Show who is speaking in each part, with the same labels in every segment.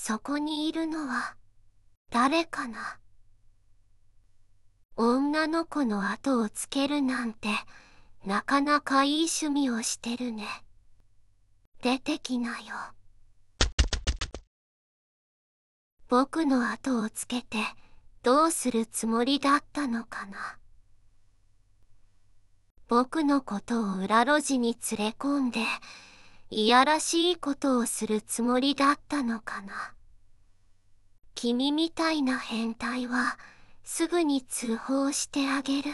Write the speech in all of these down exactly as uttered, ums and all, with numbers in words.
Speaker 1: そこにいるのは誰かな。女の子の後をつけるなんてなかなかいい趣味をしてるね。出てきなよ。僕の後をつけてどうするつもりだったのかな。僕のことを裏路地に連れ込んでいやらしいことをするつもりだったのかな。君みたいな変態はすぐに通報してあげる。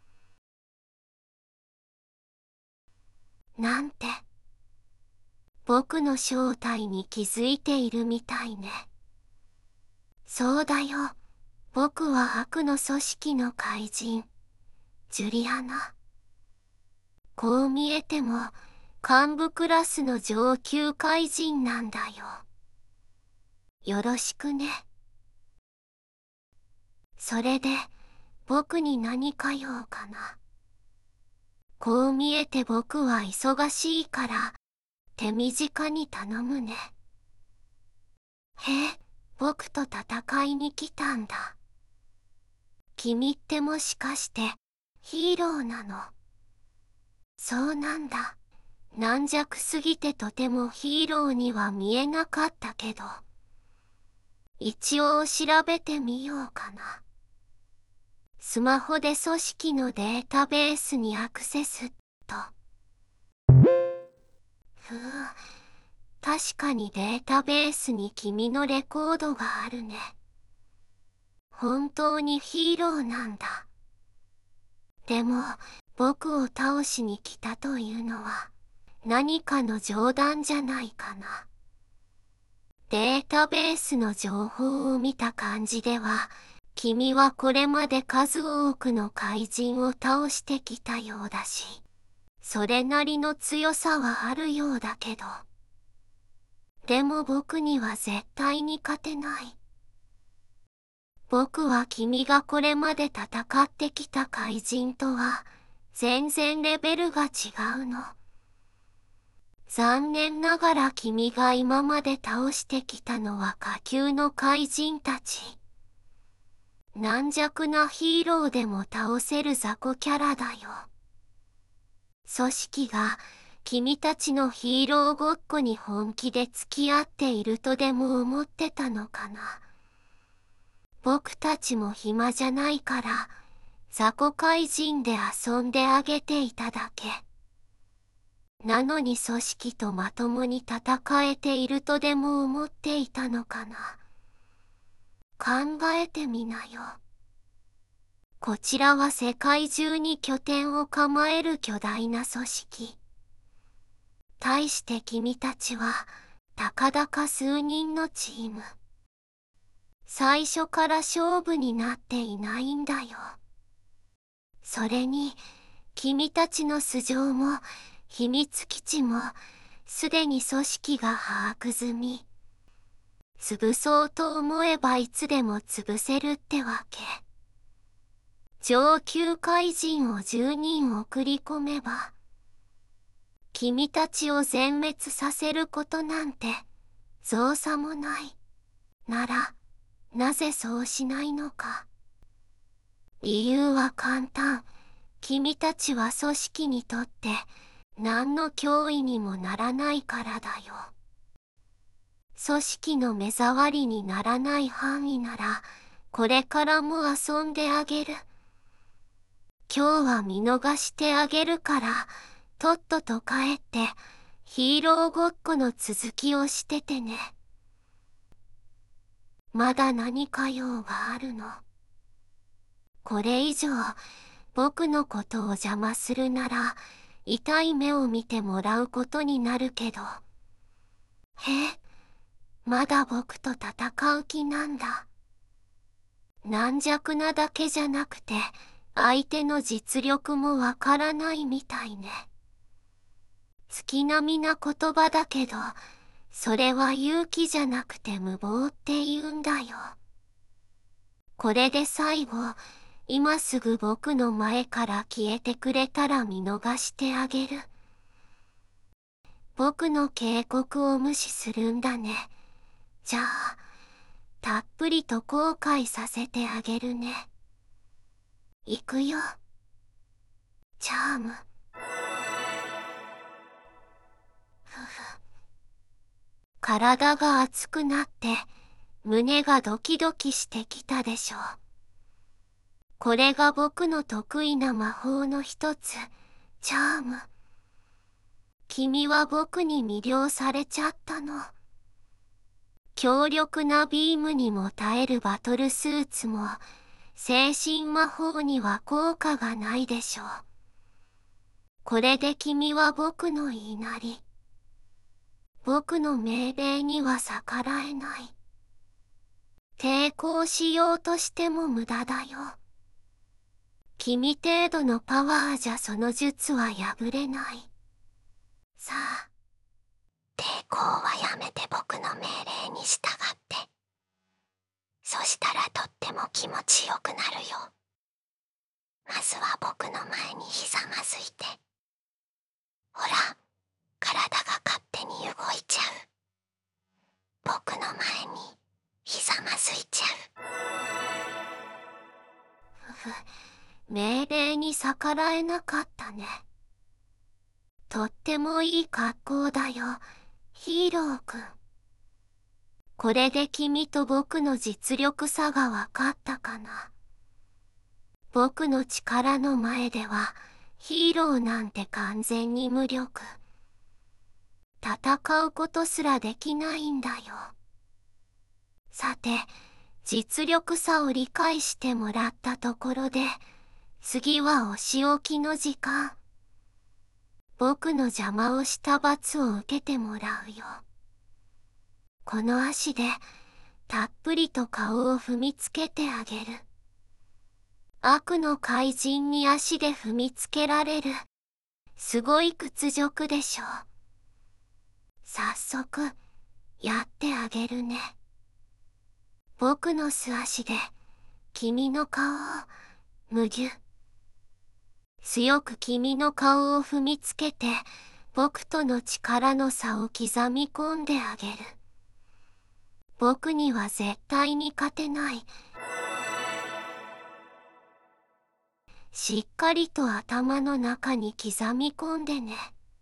Speaker 1: なんて。僕の正体に気づいているみたいね。そうだよ。僕は悪の組織の怪人、ジュリアナ。こう見えても幹部クラスの上級怪人なんだよ。よろしくね。それで僕に何か用かな。こう見えて僕は忙しいから手短に頼むね。へえ、僕と戦いに来たんだ。君ってもしかしてヒーローなの？そうなんだ。軟弱すぎてとてもヒーローには見えなかったけど、一応調べてみようかな。スマホで組織のデータベースにアクセスと。ふう、確かにデータベースに君のレコードがあるね。本当にヒーローなんだ。でも、僕を倒しに来たというのは何かの冗談じゃないかな。データベースの情報を見た感じでは、君はこれまで数多くの怪人を倒してきたようだし、それなりの強さはあるようだけど。でも僕には絶対に勝てない。僕は君がこれまで戦ってきた怪人とは全然レベルが違うの。残念ながら君が今まで倒してきたのは下級の怪人たち。軟弱なヒーローでも倒せる雑魚キャラだよ。組織が君たちのヒーローごっこに本気で付き合っているとでも思ってたのかな。僕たちも暇じゃないから、雑魚怪人で遊んであげていただけ。なのに組織とまともに戦えているとでも思っていたのかな。考えてみなよ。こちらは世界中に拠点を構える巨大な組織。対して君たちは、たかだか数人のチーム。最初から勝負になっていないんだよ。それに、君たちの素性も、秘密基地も、すでに組織が把握済み。潰そうと思えばいつでも潰せるってわけ。上級怪人をじゅうにん送り込めば、君たちを全滅させることなんて、造作もない。なら、なぜそうしないのか。理由は簡単。君たちは組織にとって何の脅威にもならないからだよ。組織の目障りにならない範囲なら、これからも遊んであげる。今日は見逃してあげるから、とっとと帰ってヒーローごっこの続きをしててね。まだ何か用があるの？これ以上僕のことを邪魔するなら痛い目を見てもらうことになるけど。へえ、まだ僕と戦う気なんだ。軟弱なだけじゃなくて相手の実力もわからないみたいね。月並みな言葉だけど、それは勇気じゃなくて無謀って言うんだよ。これで最後、今すぐ僕の前から消えてくれたら見逃してあげる。僕の警告を無視するんだね。じゃあ、 たっぷりと後悔させてあげるね。行くよ、チャーム。ふふ。体が熱くなって胸がドキドキしてきたでしょう。これが僕の得意な魔法の一つ、チャーム。君は僕に魅了されちゃったの。強力なビームにも耐えるバトルスーツも精神魔法には効果がないでしょう。これで君は僕の言いなり。僕の命令には逆らえない。抵抗しようとしても無駄だよ。君程度のパワーじゃその術は破れない。さあ、抵抗はやめて僕の命令に従って。そしたらとっても気持ちよくなるよ。まずは僕の前にひざまずいて。ほら、体が勝手に動いちゃう。僕の前にひざまずいちゃう。ふふ、命令に逆らえなかったね。とってもいい格好だよ、ヒーローくん。これで君と僕の実力差がわかったかな。僕の力の前ではヒーローなんて完全に無力。戦うことすらできないんだよ。さて、実力差を理解してもらったところで、次はお仕置きの時間。僕の邪魔をした罰を受けてもらうよ。この足でたっぷりと顔を踏みつけてあげる。悪の怪人に足で踏みつけられる。すごい屈辱でしょう。早速、やってあげるね。僕の素足で、君の顔を、むぎゅ。強く君の顔を踏みつけて、僕との力の差を刻み込んであげる。僕には絶対に勝てない。しっかりと頭の中に刻み込んでね。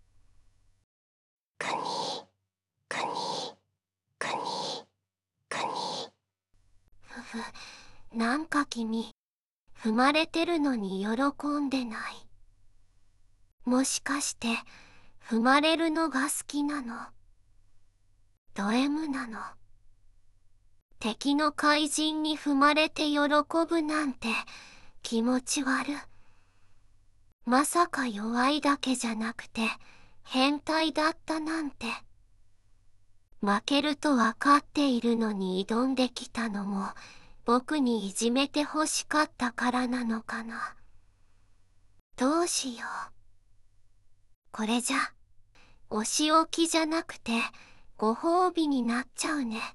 Speaker 1: くにー、くにー、くにー、くにー。ふふ、なんか君、踏まれてるのに喜んでない。もしかして、踏まれるのが好きなの？ド M なの？敵の怪人に踏まれて喜ぶなんて気持ち悪。まさか弱いだけじゃなくて変態だったなんて。負けるとわかっているのに挑んできたのも僕にいじめて欲しかったからなのかな。どうしよう。これじゃお仕置きじゃなくてご褒美になっちゃうね。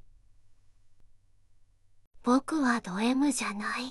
Speaker 1: 僕はド M じゃないって。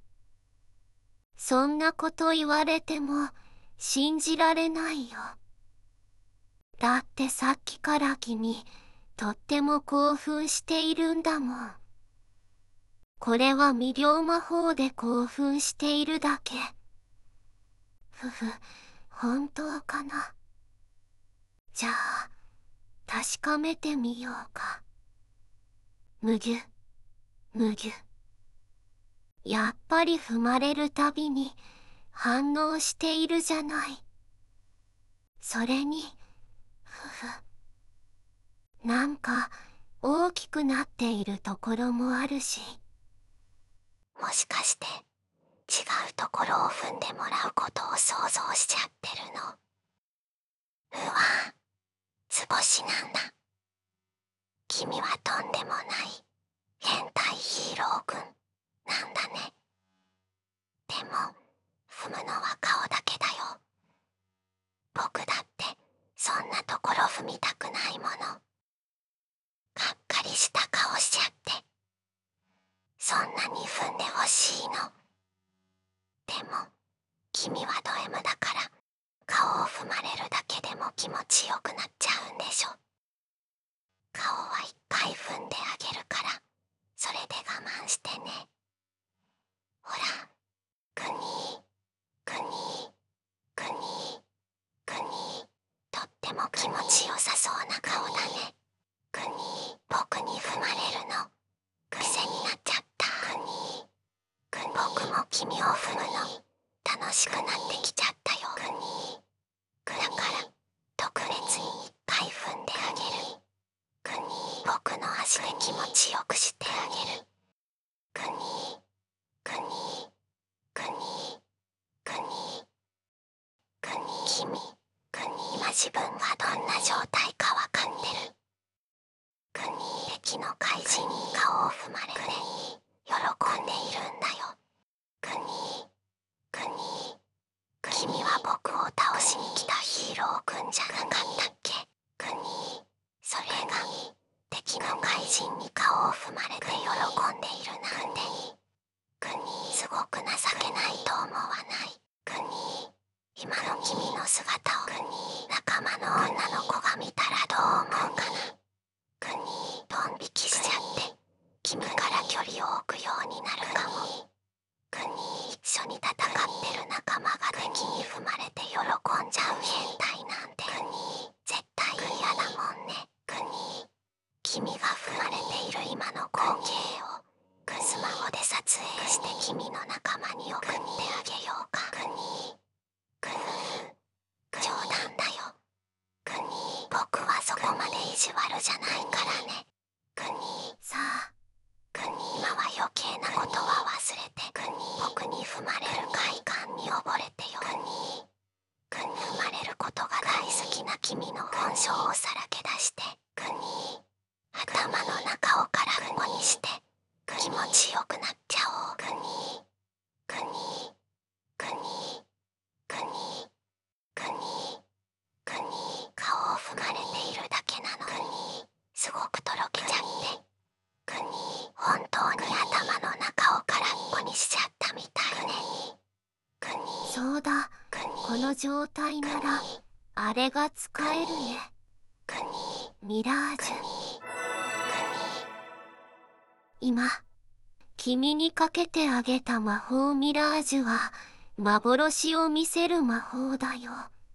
Speaker 1: そんなこと言われても信じられないよ。だってさっきから君、とっても興奮しているんだもん。これは魅了魔法で興奮しているだけ。ふふ、本当かな。じゃあ、確かめてみようか。むぎゅ、むぎゅ。やっぱり踏まれるたびに反応しているじゃない。それに、ふふ。なんか大きくなっているところもあるし。もしかして違うところを踏んでもらうことを想像しちゃってるの？うわ、図星なんだ。君はとんでもない変態ヒーローくんなんだね。でも踏むのは顔だけだよ。僕だってそんなところ踏みたくないもの。がっかりした顔しちゃって。そんなに踏んでほしいの。でも君はド M だから顔を踏まれるだけでも気持ちよくなっちゃうんでしょ。顔は一回踏んであげるから僕の足で気持ちよくしてあげる。くにくにくにくにくに君くに今自分がどんな状態かわかってる。くに敵の怪人に顔を踏まれて喜んでいるんだよ。くにくに君は僕を倒しに来たヒーローくんじゃなかったっけ。くにそれが敵の怪人に顔を踏まれて喜んでいるなんてくにすごく情けないと思わない。くに今の君の姿をくに仲間の女の子が見たらどう思うかな。くにドン引きしちゃって君から距離を置くようになるかも。くに一緒に戦ってる仲間が敵に踏まれて喜んじゃう変態なんてくに絶対嫌だもんね。くに君が踏まれている今の光景をスマホで撮影して君の仲間に送ってあげようか。くにくふ冗談だよ。くに僕はそこまで意地悪じゃないからね。くにさあくに今は余計なことは忘れてくに僕に踏まれる快感に溺れてよ。くにくに踏まれることが大好きな君の本性をさらけ出してくに頭の中を空っぽにして気持ちよくなっちゃおう。くにくにくにくにくにくに顔を踏まれているだけなのにすごくとろけちゃってくに本当に頭の中を空っぽにしちゃったみたいね。くにそうだこの状態ならあれが使えるね。くにミラージュ。今君にかけてあげた魔法ミラージュは幻を見せる魔法だよ。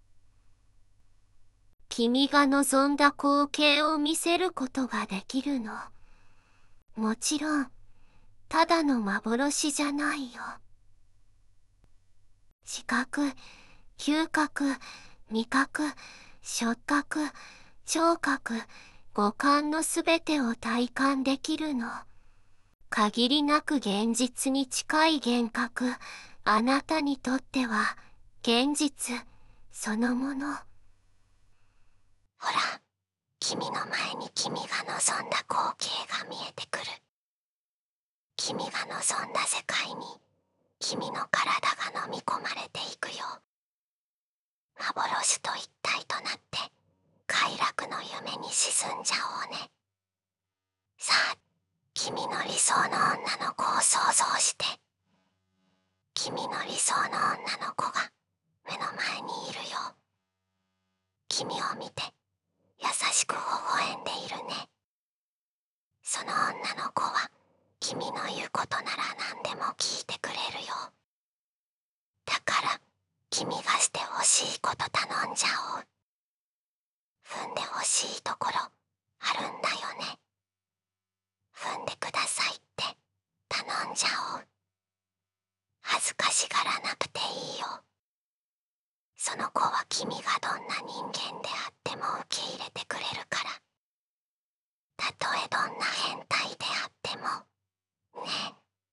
Speaker 1: 君が望んだ光景を見せることができるの。もちろんただの幻じゃないよ。視覚、嗅覚、味覚、触覚、聴覚、五感のすべてを体感できるの。限りなく現実に近い幻覚、あなたにとっては現実そのもの。ほら、君の前に君が望んだ光景が見えてくる。君が望んだ世界に君の体が飲み込まれていくよ。幻と一体となって快楽の夢に沈んじゃおうね。さあ君の理想の女の子を想像して。君の理想の女の子が目の前にいるよ。君を見て優しく微笑んでいるね。その女の子は君の言うことなら何でも聞いてくれるよ。だから君がしてほしいこと頼んじゃおう。踏んでほしいところあるんだよね。踏んでくださいって頼んじゃおう。恥ずかしがらなくていいよ。その子は君がどんな人間であっても受け入れてくれるから。たとえどんな変態であってもね。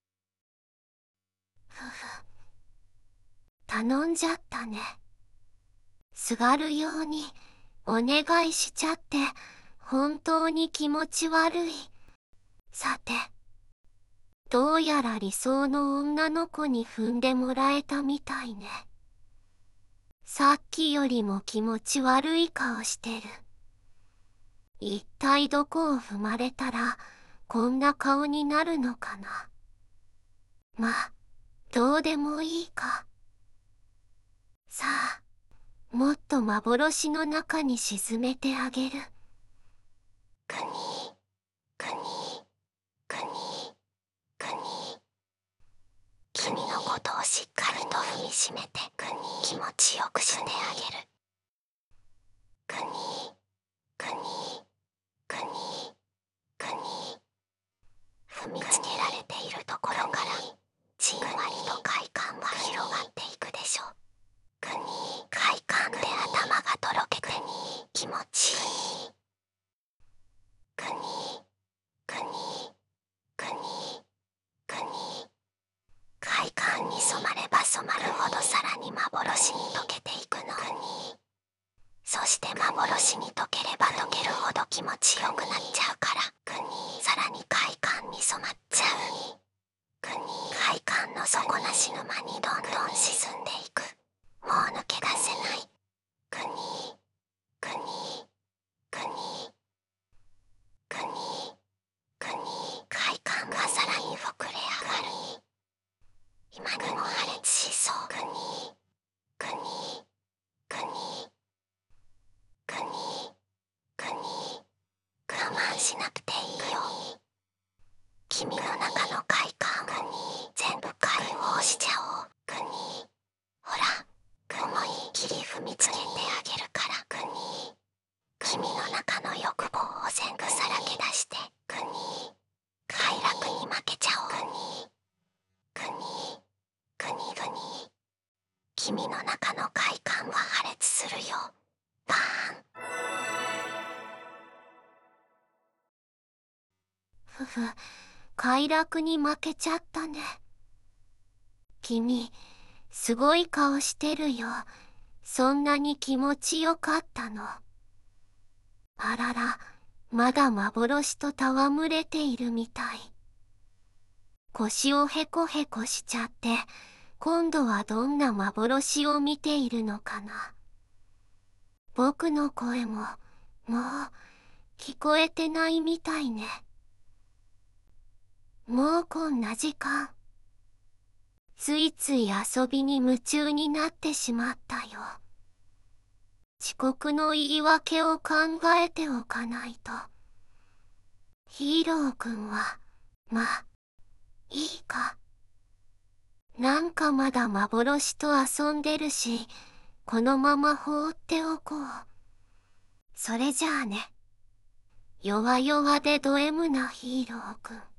Speaker 1: ふふ頼んじゃったね。すがるようにお願いしちゃって本当に気持ち悪い。さてどうやら理想の女の子に踏んでもらえたみたいね。さっきよりも気持ち悪い顔してる。一体どこを踏まれたらこんな顔になるのかな。まあどうでもいいか。さあもっと幻の中に沈めてあげる。くにくにくにくに君のことをしっかりと踏みしめてくに気持ちよくしてあげる。くにくにくにくに踏みつけられているところからじんわりと快感が広がっていくでしょ。くに快感で頭がとろけて気持ちいい。くに幻に溶けていくの。そして幻に溶ければ溶けるほど気持ちよくなっちゃうから、さらに快感に染まっちゃう。快感の底なし沼にどんどん沈んでいく。もう抜け出せない。くにくにくにくにくに快感がさらに膨れ上がる。今にも破裂しそう。くにくにくにくにくに我慢しなくていいよ。君の中の快感を全部解放しちゃおう。くにほら、思いっきり踏みつけてあげるから。くに君の中の欲望を全部さらけ出して。くに快楽に負けちゃおう。くにくにくにくに君の中の快感は破裂するよ。バーン。ふふ、快楽に負けちゃったね。君、すごい顔してるよ。そんなに気持ちよかったの？あらら、まだ幻と戯れているみたい。腰をへこへこしちゃって、今度はどんな幻を見ているのかな。僕の声も、もう、聞こえてないみたいね。もうこんな時間。ついつい遊びに夢中になってしまったよ。遅刻の言い訳を考えておかないと。ヒーローくんは、まあ、いいか。なんかまだ幻と遊んでるし、このまま放っておこう。それじゃあね。弱々でド M なヒーローくん。